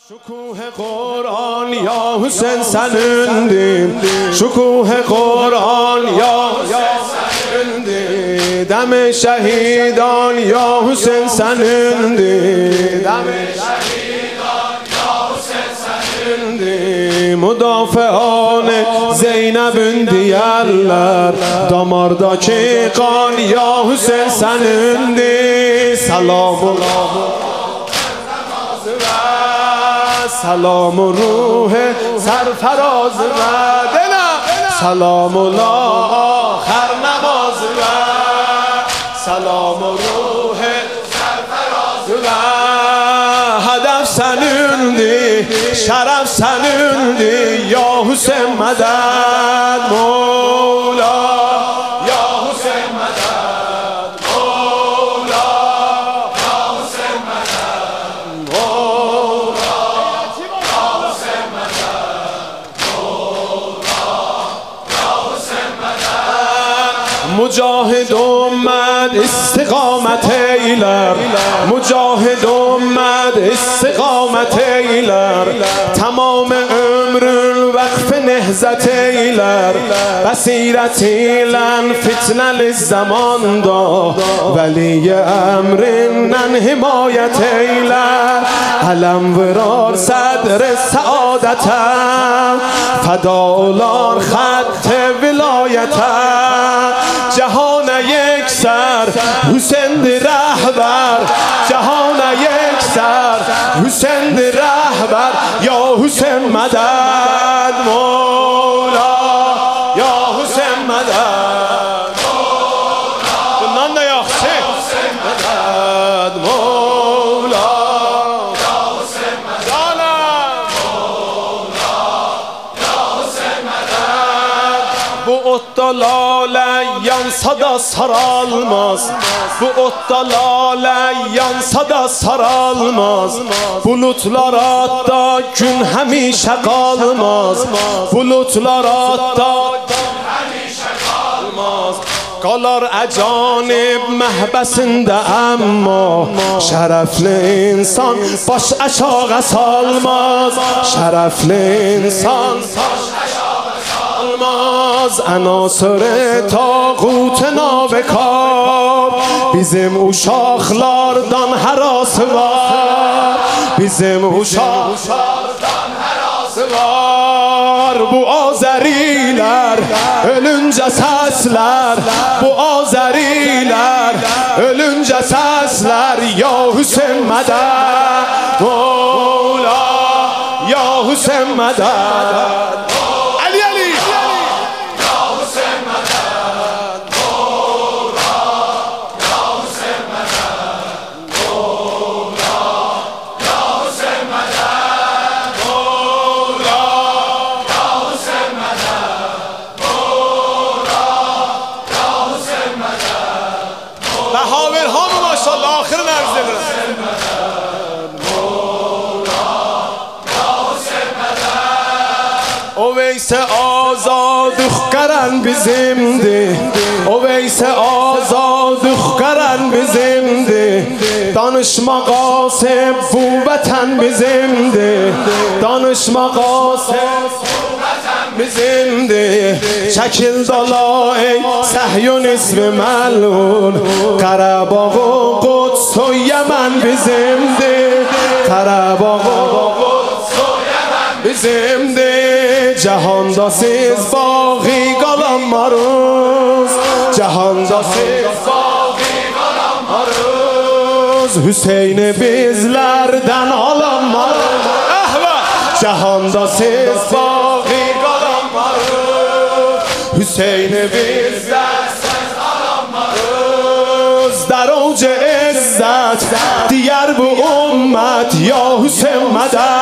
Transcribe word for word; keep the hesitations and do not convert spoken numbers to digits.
شکوه قرآن یا حسین سنندیم، شکوه قرآن یا سنندیم، دم شهیدان یا حسین سنندیم، دم شهیدان یا حسین سنندیم، مدافعان زینب دیارlar damardaki kan ya Hüseyin senindi. Selamullah سلام و روح سرفراز و دلم سلام الله آخر نماز و سلام و روح سرفراز و هدف سنوندی شرف سنوندی یا حسین مدد مولا یا حسین مدد مولا یا حسین مدد مولا مجاهد اومد استقامت ایلر، مجاهد اومد استقامت ایلر، تمام عمر وقف نهضت ایلر، بصیرت ایلن فتنه للزمان دا ولی امرنن حمایت ایلر، علم ورار صدر سعادتم فدالار خط ولایتم، جهان یک سر حسین رهبر، جهان یک سر حسین رهبر یا حسین مدد مولا یا حسین مدد مولا نان یا حسین مدد مولا یا حسین مدد مولا یا حسین مدد bu ottalale yansa da saralmaz, bu ottalale yansa da saralmaz, bulutlar hatta gün hemişe kalmaz, bulutlar hatta gün hemişe kalmaz, qalar əcanib məhbəsində əmma şərəfli insan baş aşağı salmaz, şərəfli insan baş aşağı salmaz, عناصر tağut nabekar bizim uşaqlardan hərası var, bizim uşaqlardan hərası var, bu Azərilər ölüncə səslər, bu Azərilər ölüncə səslər ya Hüseyin mədəd mola ya Hüseyin mədəd Oveyse azadık karan bizimdi, Oveyse azadık karan bizimdi, danışma qasib bu vətən bizimdi, danışma qasib bu vətən bizimdi, şəkil dala ey Səhyunist ve məlun, Qarabağ u Quds u Yəmən bizimdi, Qarabağ u Quds u Yəmən bizimdi, cahanda siz bağı qalan maruz, cahanda siz bağı qalan maruz, Hüseyin'i bizlərdən alan maruz, cahanda siz bağı qalan maruz, Hüseyin'i bizlərdən alan maruz, در اوج عزت دیگر bu ümmet ya Hüseyin mədəd